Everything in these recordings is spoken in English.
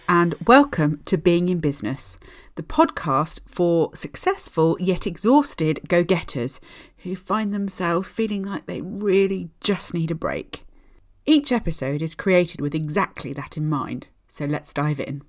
and welcome to Being in Business, the podcast for successful yet exhausted go-getters who find themselves feeling like they really just need a break. Each episode is created with exactly that in mind, so let's dive in.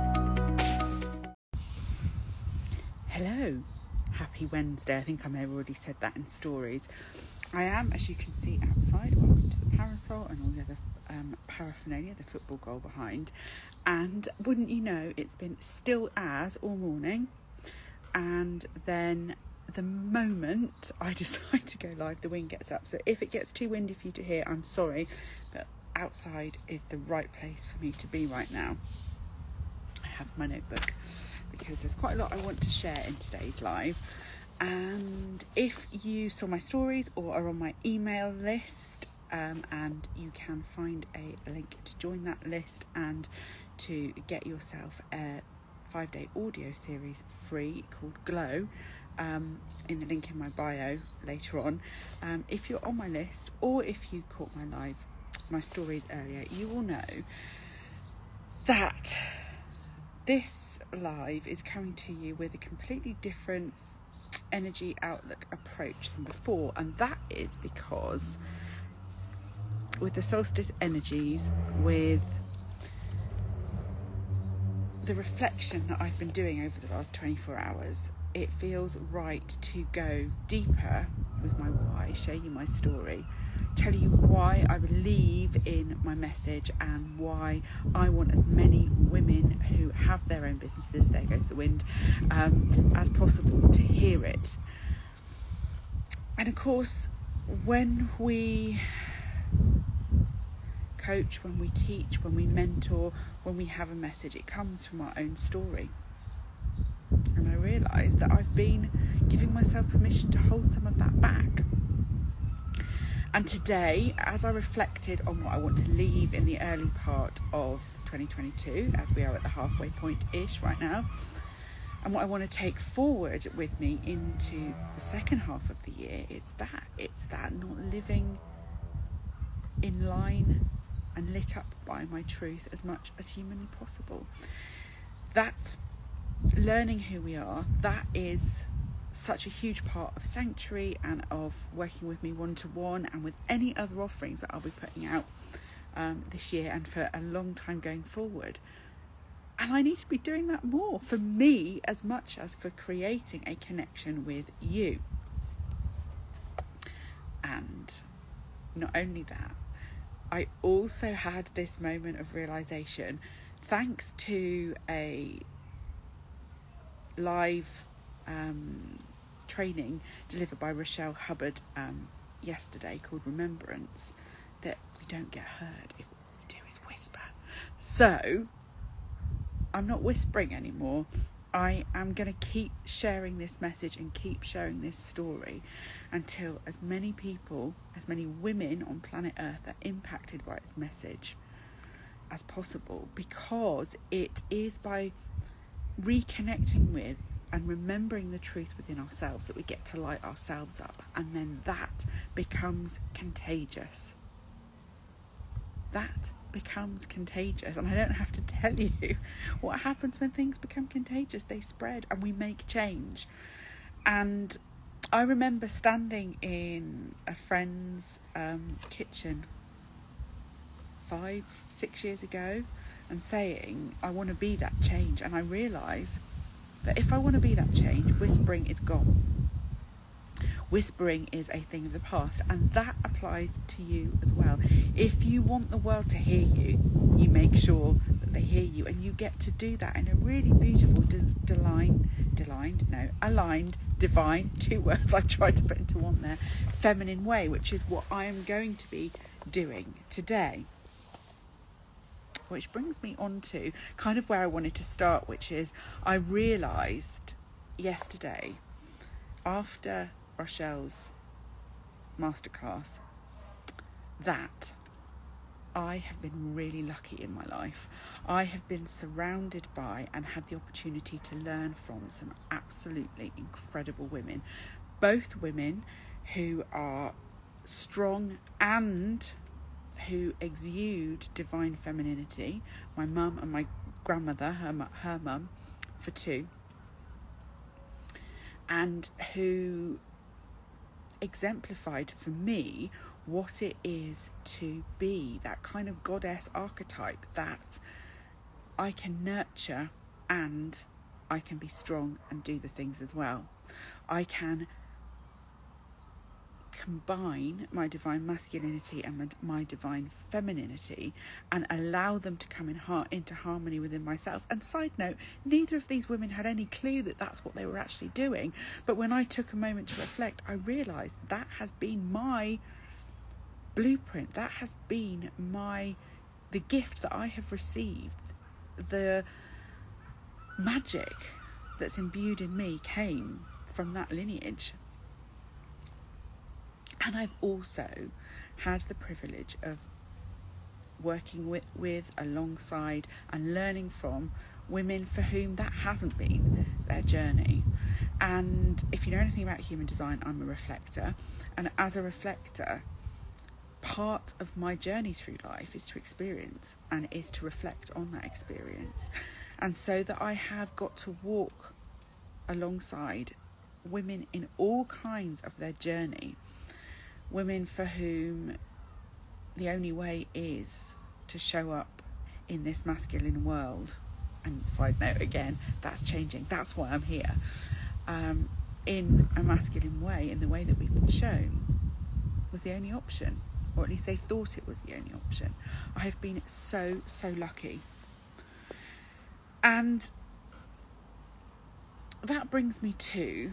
Hello, happy Wednesday. I think I may have already said that in stories. I am, as you can see outside, welcome to the parasol and all the other paraphernalia, the football goal behind. And wouldn't you know, it's been still as all morning. And then the moment I decide to go live, the wind gets up. So if it gets too windy for you to hear, I'm sorry, but outside is the right place for me to be right now. I have my notebook because there's quite a lot I want to share in today's live. And if you saw my stories or are on my email list, and you can find a link to join that list and to get yourself a 5-day audio series free called Glow, in the link in my bio later on. If you're on my list, or if you caught my stories earlier, you will know that this live is coming to you with a completely different energy outlook approach than before, and that is because with the solstice energies, with the reflection that I've been doing over the last 24 hours, it feels right to go deeper with my why, share you my story, tell you why I believe in my message and why I want as many women who have their own businesses, there goes the wind, as possible to hear it. And of course, when we coach, when we teach, when we mentor, when we have a message, it comes from our own story. And I realised that I've been giving myself permission to hold some of that back. And today, as I reflected on what I want to leave in the early part of 2022, as we are at the halfway point-ish right now, and what I want to take forward with me into the second half of the year, it's that not living in line and lit up by my truth as much as humanly possible. That's learning who we are. That is such a huge part of Sanctuary and of working with me one-to-one and with any other offerings that I'll be putting out this year and for a long time going forward. And I need to be doing that more for me as much as for creating a connection with you. And not only that, I also had this moment of realisation thanks to a live training delivered by Rochelle Hubbard yesterday called Remembrance, that we don't get heard if all we do is whisper. So I'm not whispering anymore. I am going to keep sharing this message and keep sharing this story until as many people, as many women on planet Earth are impacted by its message as possible, because it is by reconnecting with and remembering the truth within ourselves that we get to light ourselves up, and then that becomes contagious. That becomes contagious, and I don't have to tell you what happens when things become contagious. They spread and we make change. And I remember standing in a friend's kitchen 5-6 years ago and saying, I want to be that change. And I realise that if I want to be that change, whispering is gone. Whispering is a thing of the past, and that applies to you as well. If you want the world to hear you, you make sure that they hear you, and you get to do that in a really beautiful, aligned, divine, 2 words I tried to put into one there, feminine way, which is what I am going to be doing today. Which brings me on to kind of where I wanted to start, which is I realised yesterday, after Rochelle's masterclass, that I have been really lucky in my life. I have been surrounded by and had the opportunity to learn from some absolutely incredible women. Both women who are strong and who exude divine femininity. My mum and my grandmother, her mum, for 2, and who exemplified for me what it is to be that kind of goddess archetype, that I can nurture and I can be strong and do the things as well. I can combine my divine masculinity and my divine femininity and allow them to come into harmony within myself. And side note, neither of these women had any clue that that's what they were actually doing. But when I took a moment to reflect, I realised that has been my blueprint. That has been the gift that I have received. The magic that's imbued in me came from that lineage. And I've also had the privilege of working with, alongside, and learning from women for whom that hasn't been their journey. And if you know anything about human design, I'm a reflector. And as a reflector, part of my journey through life is to experience and is to reflect on that experience. And so that I have got to walk alongside women in all kinds of their journey. Women for whom the only way is to show up in this masculine world. And side note again, that's changing. That's why I'm here. In a masculine way, in the way that we've been shown, was the only option. Or at least they thought it was the only option. I have been so lucky. And that brings me to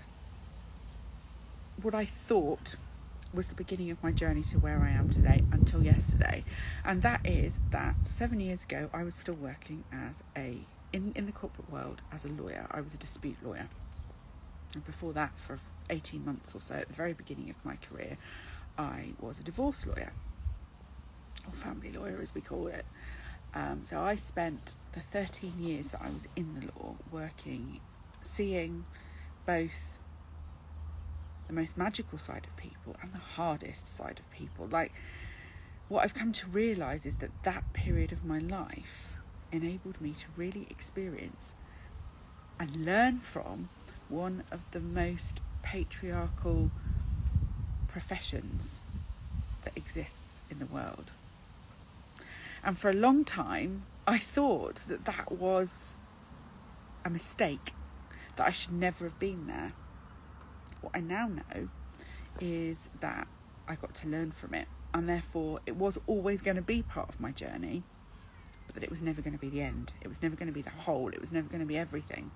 what I thought was the beginning of my journey to where I am today, until yesterday. And that is that 7 years ago, I was still working as in the corporate world as a lawyer. I was a dispute lawyer. And before that, for 18 months or so, at the very beginning of my career, I was a divorce lawyer, or family lawyer as we call it. So I spent the 13 years that I was in the law working, seeing both the most magical side of people and the hardest side of people. Like, what I've come to realise is that period of my life enabled me to really experience and learn from one of the most patriarchal professions that exists in the world. And for a long time, I thought that was a mistake, that I should never have been there. What I now know is that I got to learn from it, and therefore it was always going to be part of my journey, but that it was never going to be the end. It was never going to be the whole. It was never going to be everything.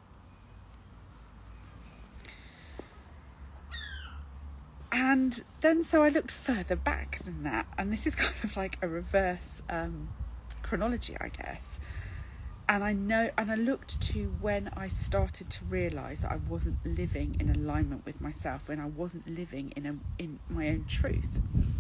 And then so I looked further back than that, and this is kind of like a reverse chronology, I guess. And I looked to when I started to realise that I wasn't living in alignment with myself, when I wasn't living in my own truth.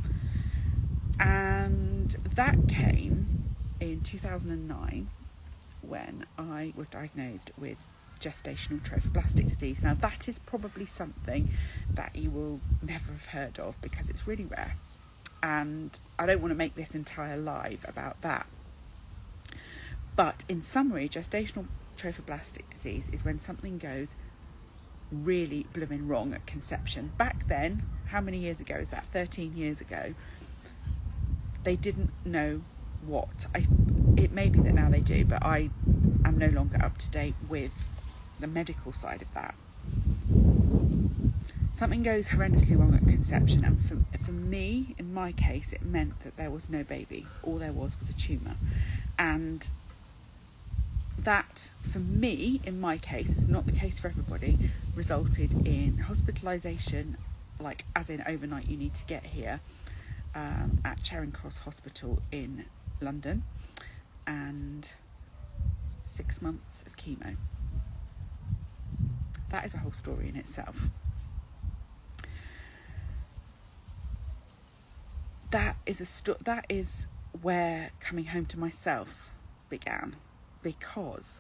And that came in 2009 when I was diagnosed with gestational trophoblastic disease. Now, that is probably something that you will never have heard of because it's really rare. And I don't want to make this entire live about that. But in summary, gestational trophoblastic disease is when something goes really blooming wrong at conception. Back then, how many years ago is that? 13 years ago. They didn't know what. It may be that now they do, but I am no longer up to date with the medical side of that. Something goes horrendously wrong at conception, and for me, in my case, it meant that there was no baby. All there was a tumour. And that, for me, in my case, is not the case for everybody, resulted in hospitalisation, like as in overnight you need to get here, at Charing Cross Hospital in London, and 6 months of chemo. That is a whole story in itself. That is where coming home to myself began, because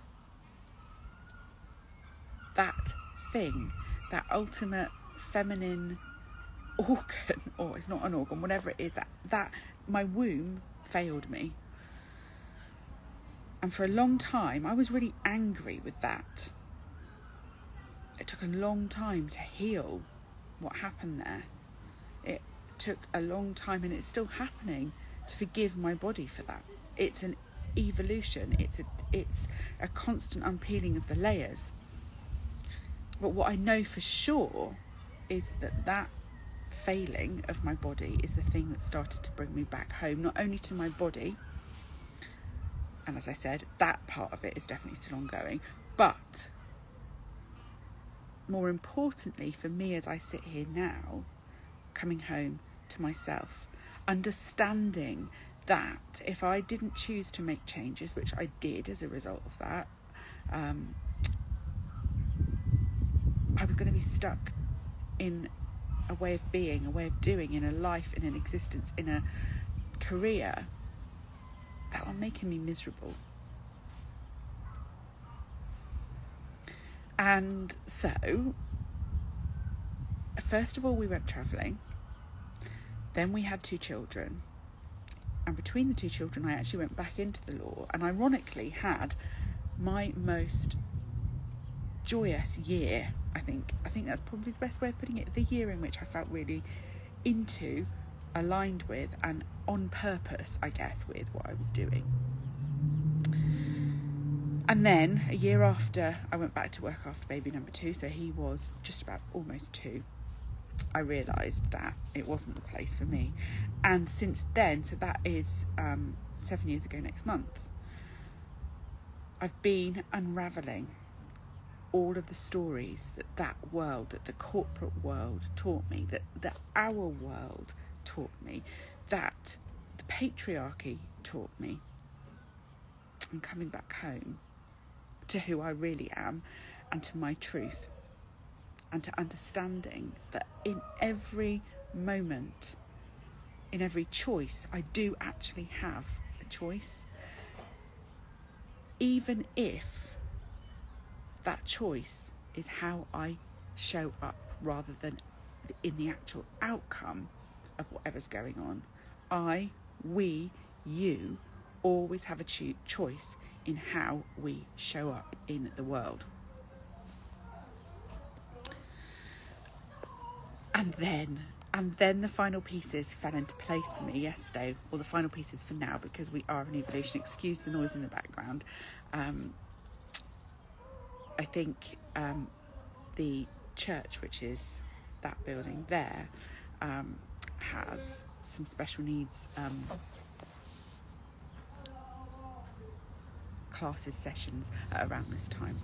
that thing, that ultimate feminine organ, or it's not an organ, whatever it is, that my womb failed me. And for a long time, I was really angry with that. It took a long time to heal what happened there. It took a long time, and it's still happening, to forgive my body for that. It's an evolution. It's a constant unpeeling of the layers. But what I know for sure is that failing of my body is the thing that started to bring me back home, not only to my body, and as I said, that part of it is definitely still ongoing, but more importantly for me as I sit here now, coming home to myself, understanding that if I didn't choose to make changes, which I did as a result of that, I was going to be stuck in a way of being, a way of doing, in a life, in an existence, in a career that were making me miserable. And so, first of all, we went travelling. Then we had 2 children. And between the 2 children, I actually went back into the law, and ironically had my most joyous year, I think that's probably the best way of putting it, the year in which I felt really into, aligned with, and on purpose, I guess, with what I was doing. And then a year after I went back to work after baby number 2, so he was just about almost 2, I realised that it wasn't the place for me. And since then, so that is 7 years ago next month, I've been unravelling all of the stories that world, that the corporate world taught me, that our world taught me, that the patriarchy taught me. I'm coming back home to who I really am and to my truth, and to understanding that in every moment, in every choice, I do actually have a choice, even if that choice is how I show up rather than in the actual outcome of whatever's going on. I, we, you always have a choice in how we show up in the world. And then the final pieces fell into place for me yesterday, or the final pieces for now, because we are in evolution. Excuse the noise in the background. I think the church, which is that building there, has some special needs classes, sessions at around this time.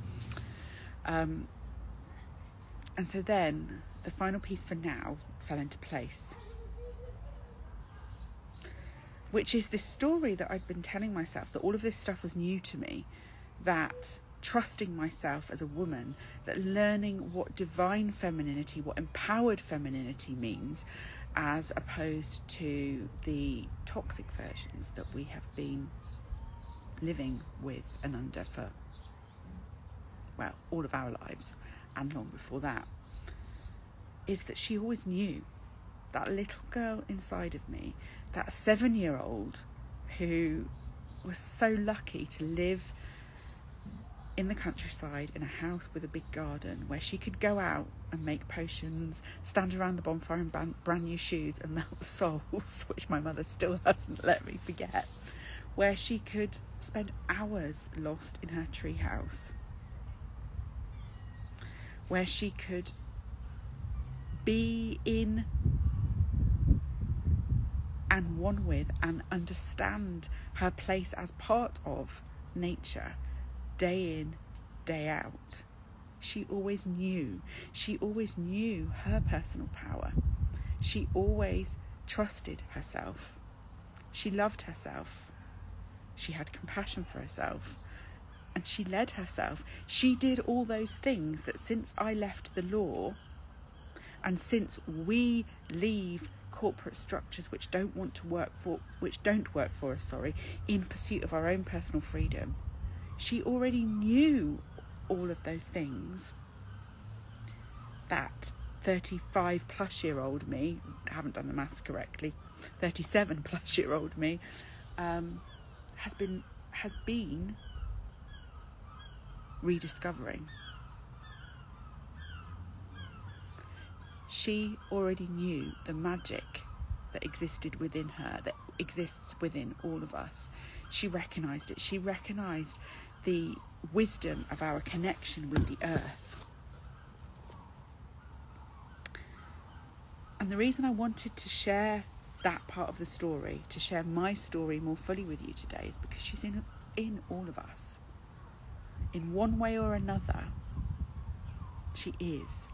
And so then the final piece for now fell into place, which is this story that I'd been telling myself, that all of this stuff was new to me, that trusting myself as a woman, that learning what divine femininity, what empowered femininity means, as opposed to the toxic versions that we have been living with and under for, well, all of our lives and long before that, is that she always knew. That little girl inside of me, that 7-year-old who was so lucky to live in the countryside in a house with a big garden, where she could go out and make potions, stand around the bonfire in brand new shoes and melt the souls, which my mother still hasn't let me forget, where she could spend hours lost in her tree house, where she could be in and one with and understand her place as part of nature, day in, day out. She always knew. She always knew her personal power. She always trusted herself. She loved herself. She had compassion for herself. And she led herself. She did all those things that since I left the law, and since we leave corporate structures which don't work for us, in pursuit of our own personal freedom, she already knew all of those things that 35 plus year old me, I haven't done the maths correctly, 37 plus year old me has been rediscovering. She already knew the magic that existed within her, that exists within all of us. She recognised it. She recognised the wisdom of our connection with the earth. And the reason I wanted to share that part of the story, to share my story more fully with you today, is because she's in all of us. In one way or another, she is.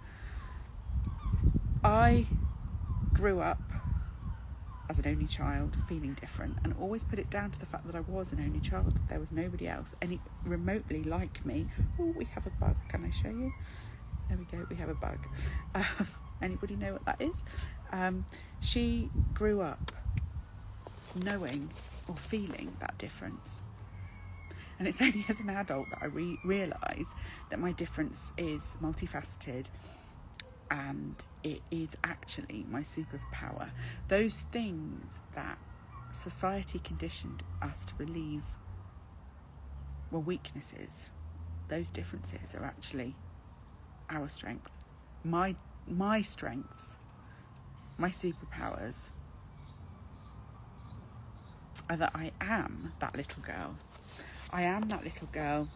I grew up as an only child, feeling different, and always put it down to the fact that I was an only child. There was nobody else any remotely like me. Oh, we have a bug. Can I show you? There we go. We have a bug. Anybody know what that is? She grew up knowing or feeling that difference. And it's only as an adult that I realise that my difference is multifaceted, and it is actually my superpower. Those things that society conditioned us to believe were weaknesses, those differences are actually our strength. My strengths, my superpowers are that I am that little girl. I am that little girl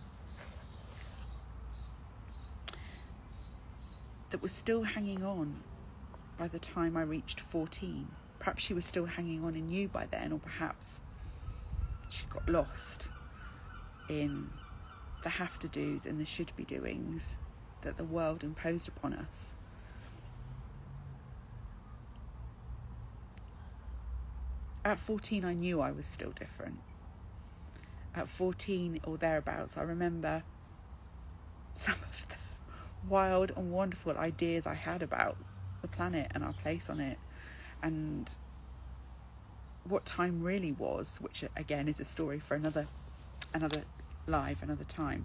that was still hanging on by the time I reached 14. Perhaps she was still hanging on in you by then, or perhaps she got lost in the have-to-dos and the should-be-doings that the world imposed upon us. At 14, I knew I was still different. At 14 or thereabouts, I remember some of the wild and wonderful ideas I had about the planet and our place on it, and what time really was, which again is a story for another time.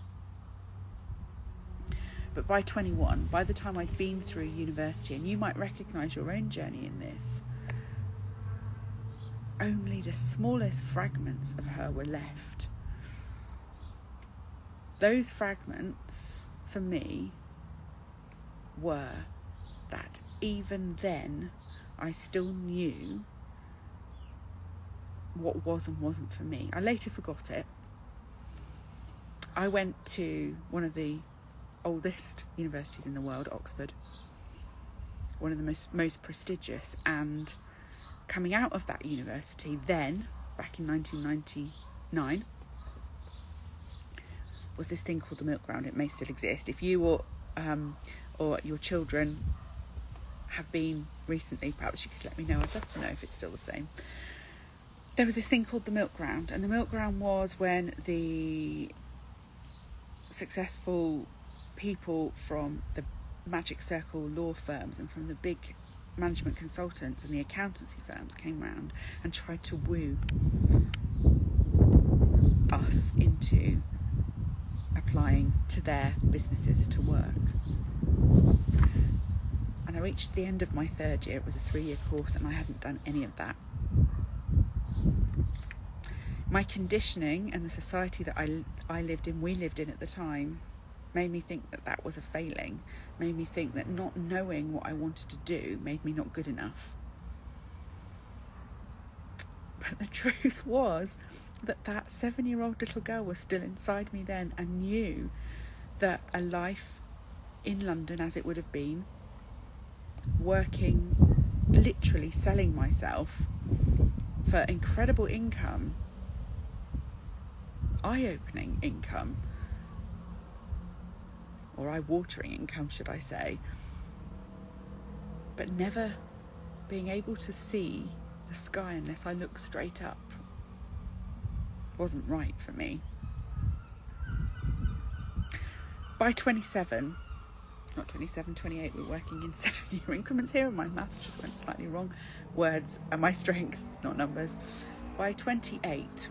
But by 21, by the time I'd been through university, and you might recognise your own journey in this, only the smallest fragments of her were left. Those fragments, for me, were that even then I still knew what was and wasn't for me. I later forgot it. I went to one of the oldest universities in the world, Oxford, one of the most prestigious, and coming out of that university then, back in 1999, was this thing called the Milk Round. It may still exist. If you or your children have been recently, perhaps you could let me know. I'd love to know if it's still the same. There was this thing called the Milk Round, and the Milk Round was when the successful people from the Magic Circle law firms and from the big management consultants and the accountancy firms came round and tried to woo us into applying to their businesses to work. And I reached the end of my third year. It was a 3-year course, and I hadn't done any of that. My conditioning and the society that we lived in at the time, made me think that was a failing, made me think that not knowing what I wanted to do made me not good enough. But the truth was that 7-year-old little girl was still inside me then, and knew that a life in London, as it would have been, working, literally selling myself for incredible income, eye-opening income, or eye-watering income, should I say, but never being able to see the sky unless I looked straight up wasn't right for me. By 27, not 27, 28, we're working in 7-year increments here, and my maths just went slightly wrong. Words are my strength, not numbers. By 28,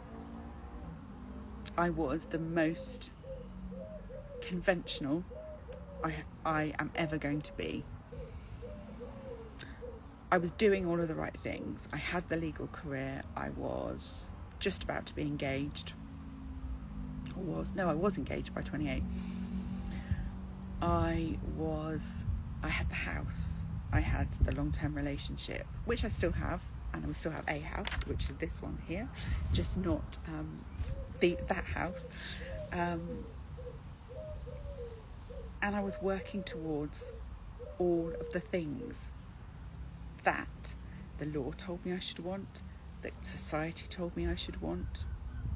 I was the most conventional I am ever going to be. I was doing all of the right things. I had the legal career. I was just about to be engaged. I was engaged by 28. I had the house, I had the long-term relationship, which I still have, and we still have a house, which is this one here, just not that house. And I was working towards all of the things that the law told me I should want, that society told me I should want.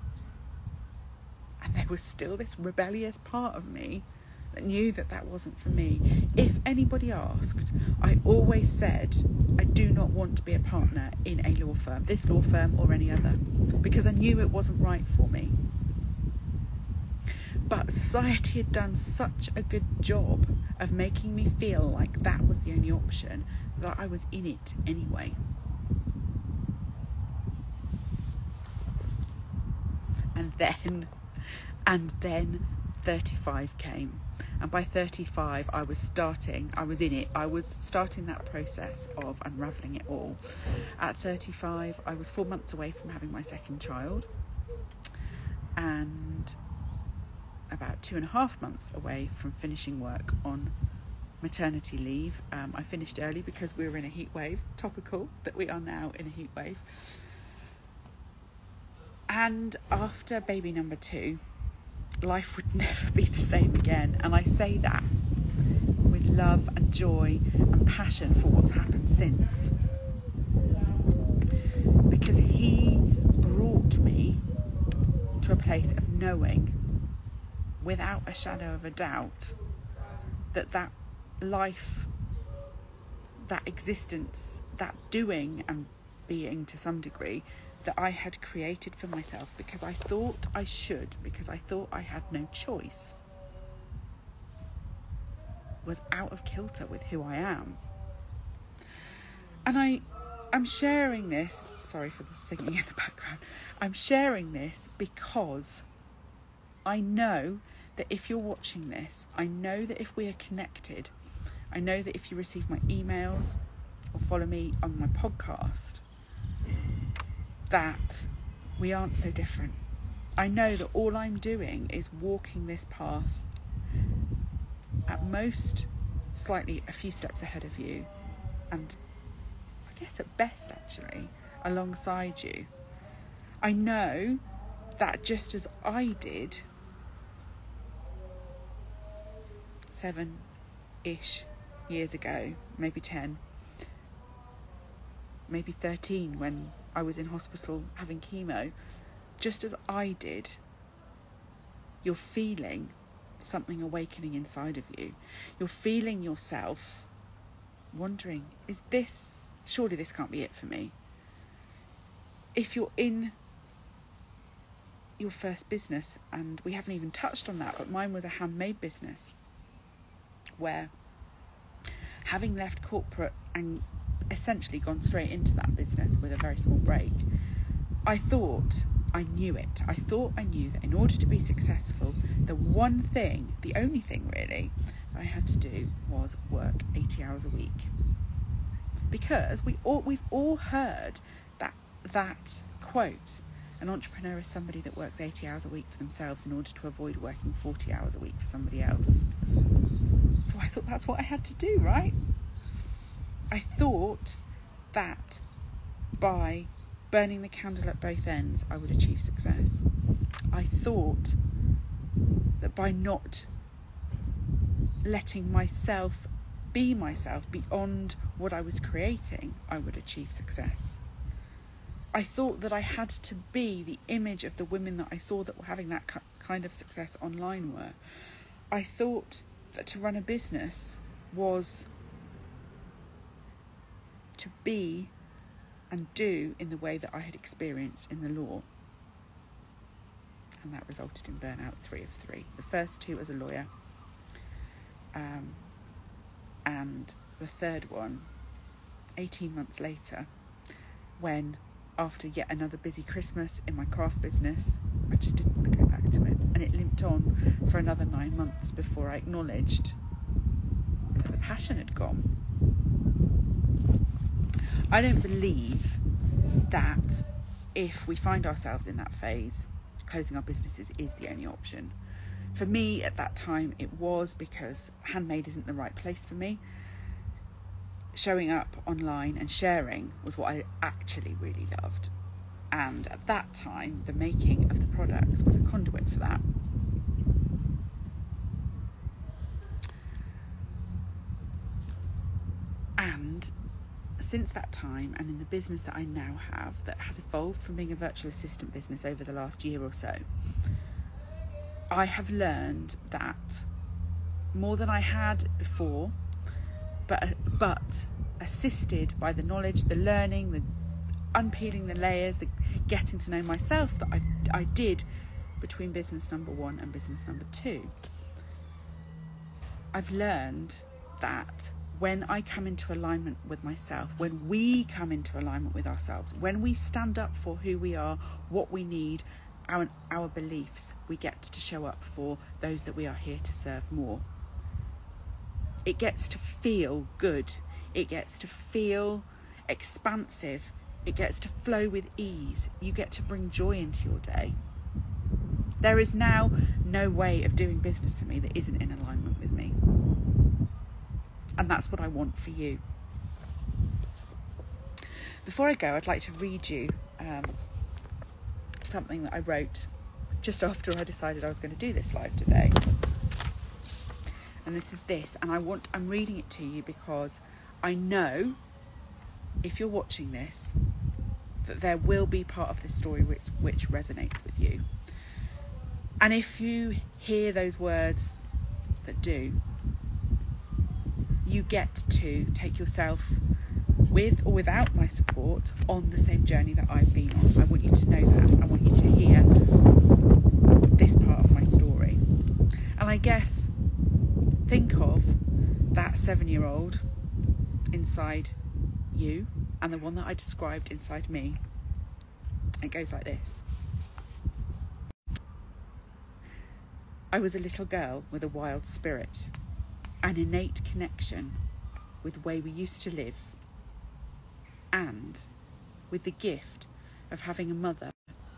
And there was still this rebellious part of me that knew that that wasn't for me. If anybody asked, I always said, I do not want to be a partner in a law firm, this law firm or any other, because I knew it wasn't right for me. But society had done such a good job of making me feel like that was the only option that I was in it anyway. And then 35 came. And by 35, I was starting that process of unravelling it all. At 35, I was 4 months away from having my second child, and about 2.5 months away from finishing work on maternity leave. I finished early because we were in a heat wave, topical that we are now in a heat wave. And after baby number 2, life would never be the same again. And I say that with love and joy and passion for what's happened since. Because he brought me to a place of knowing, without a shadow of a doubt, that life, that existence, that doing and being to some degree, that I had created for myself because I thought I should, because I thought I had no choice, was out of kilter with who I am. And I'm sharing this, sorry for the singing in the background, I'm sharing this because I know that if you're watching this, I know that if we are connected, I know that if you receive my emails or follow me on my podcast, that we aren't so different. I know that all I'm doing is walking this path, at most slightly a few steps ahead of you, and I guess at best actually alongside you. I know that just as I did 7-ish years ago, maybe 10, maybe 13 when I was in hospital having chemo, just as I did, you're feeling something awakening inside of you. You're feeling yourself wondering, surely this can't be it for me. If you're in your first business, and we haven't even touched on that, but mine was a handmade business, where having left corporate and essentially gone straight into that business with a very small break, I thought I knew it. I thought I knew that in order to be successful, the one thing, the only thing really, that I had to do was work 80 hours a week. Because we've all heard that quote, an entrepreneur is somebody that works 80 hours a week for themselves in order to avoid working 40 hours a week for somebody else. So I thought that's what I had to do, right? I thought that by burning the candle at both ends, I would achieve success. I thought that by not letting myself be myself beyond what I was creating, I would achieve success. I thought that I had to be the image of the women that I saw that were having that kind of success online were. I thought that to run a business was to be and do in the way that I had experienced in the law. And that resulted in burnout 3 of 3. The first 2 as a lawyer, and the third one 18 months later, when after yet another busy Christmas in my craft business, I just didn't want to go back to it, and it limped on for another 9 months before I acknowledged that the passion had gone. I don't believe that if we find ourselves in that phase closing our businesses is the only option. For me at that time it was, because handmade isn't the right place for me. Showing up online and sharing was what I actually really loved. And at that time, the making of the products was a conduit for that. And since that time, and in the business that I now have, that has evolved from being a virtual assistant business over the last year or so, I have learned that more than I had before, but assisted by the knowledge, the learning, the unpeeling the layers, the getting to know myself that I did between business number 1 and business number 2. I've learned that when I come into alignment with myself, when we come into alignment with ourselves, when we stand up for who we are, what we need, our beliefs, we get to show up for those that we are here to serve more. It gets to feel good. It gets to feel expansive. It gets to flow with ease. You get to bring joy into your day. There is now no way of doing business for me that isn't in alignment with me. And that's what I want for you. Before I go, I'd like to read you something that I wrote just after I decided I was going to do this live today. And I'm reading it to you because I know, if you're watching this, that there will be part of this story which resonates with you. And if you hear those words that do, you get to take yourself, with or without my support, on the same journey that I've been on. I want you to know that. I want you to hear this part of my story. And I guess, think of that 7-year-old inside you and the one that I described inside me. It goes like this. I was a little girl with a wild spirit, an innate connection with the way we used to live, and with the gift of having a mother,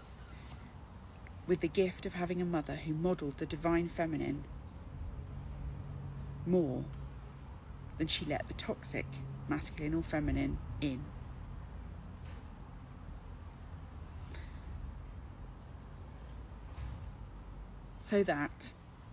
who modelled the divine feminine more than she let the toxic masculine or feminine in. So that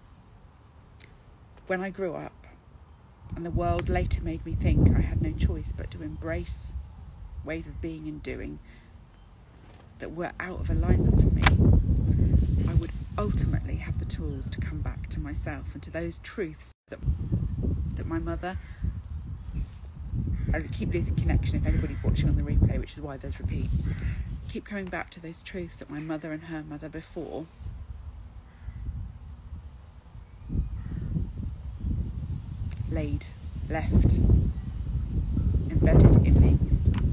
when I grew up and the world later made me think I had no choice but to embrace ways of being and doing that were out of alignment for me, I would ultimately have the tools to come back to myself and to those truths that my mother... I keep losing connection if anybody's watching on the replay, which is why there's repeats. Keep coming back to those truths that my mother and her mother before left embedded in me.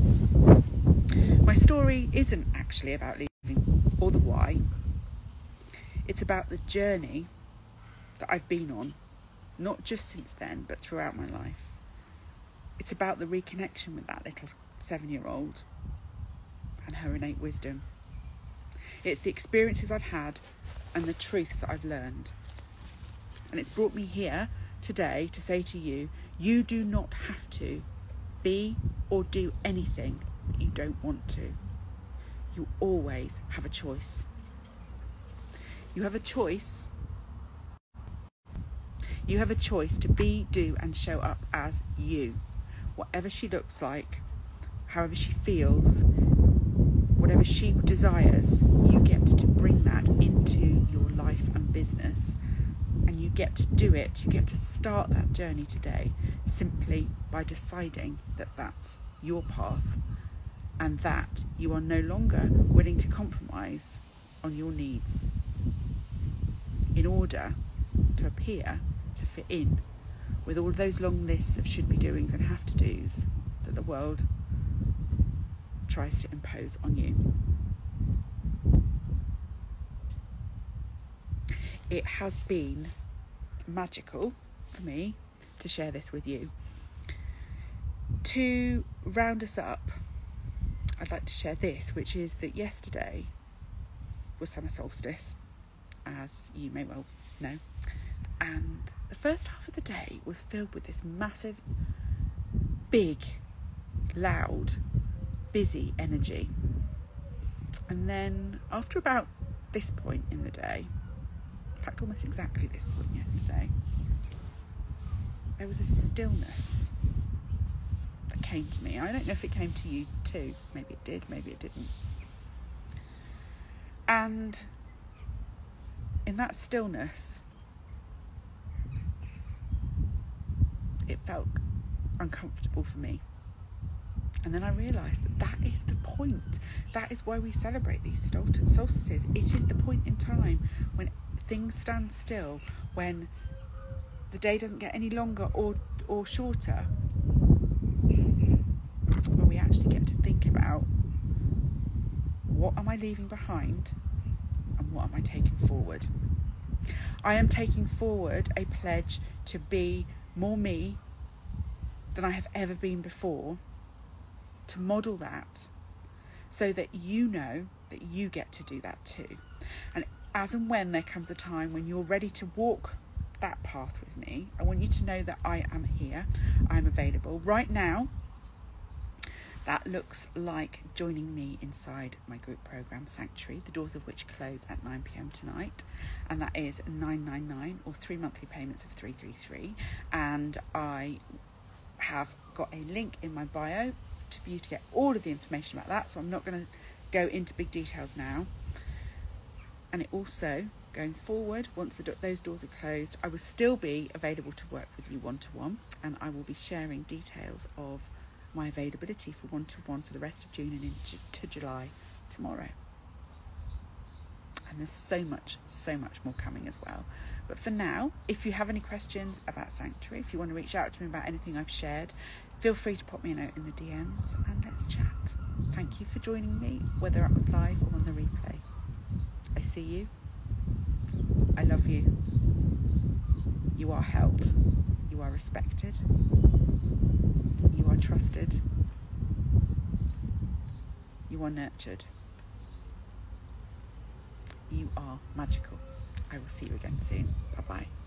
My story isn't actually about leaving or the why. It's about the journey that I've been on, not just since then, but throughout my life. It's about the reconnection with that little 7-year-old and her innate wisdom. It's the experiences I've had and the truths that I've learned. And it's brought me here today to say to you, you do not have to be or do anything that you don't want to. You always have a choice. You have a choice. You have a choice to be, do and show up as you. Whatever she looks like, however she feels, whatever she desires, you get to bring that into your life and business. And you get to do it, you get to start that journey today simply by deciding that that's your path and that you are no longer willing to compromise on your needs in order to appear to fit in with all those long lists of should be doings and have to do's that the world tries to impose on you. It has been magical for me to share this with you. To round us up, I'd like to share this, which is that yesterday was summer solstice, as you may well know. And the first half of the day was filled with this massive, big, loud, busy energy. And then after about this point in the day, in fact almost exactly this point yesterday, there was a stillness that came to me. I don't know if it came to you too. Maybe it did, maybe it didn't. And in that stillness, it felt uncomfortable for me. And then I realised that is the point. That is why we celebrate these solstices. It is the point in time when things stand still, when the day doesn't get any longer or shorter, when we actually get to think about, what am I leaving behind and what am I taking forward? I am taking forward a pledge to be more me than I have ever been before, to model that so that you know that you get to do that too. And as and when there comes a time when you're ready to walk that path with me, I want you to know that I am here, I'm available. Right now, that looks like joining me inside my group programme Sanctuary, the doors of which close at 9 p.m. tonight, and that is $999 or 3 monthly payments of $333. And I have got a link in my bio for you to get all of the information about that, so I'm not going to go into big details now. And it also, going forward, once those doors are closed, I will still be available to work with you one-to-one, and I will be sharing details of my availability for one-to-one for the rest of June and into July tomorrow. And there's so much more coming as well. But for now, if you have any questions about Sanctuary, if you want to reach out to me about anything I've shared, feel free to pop me a note in the DMs and let's chat. Thank you for joining me, whether it was live or on the replay. I see you. I love you. You are held. You are respected. You are trusted. You are nurtured. You are magical. I will see you again soon. Bye-bye.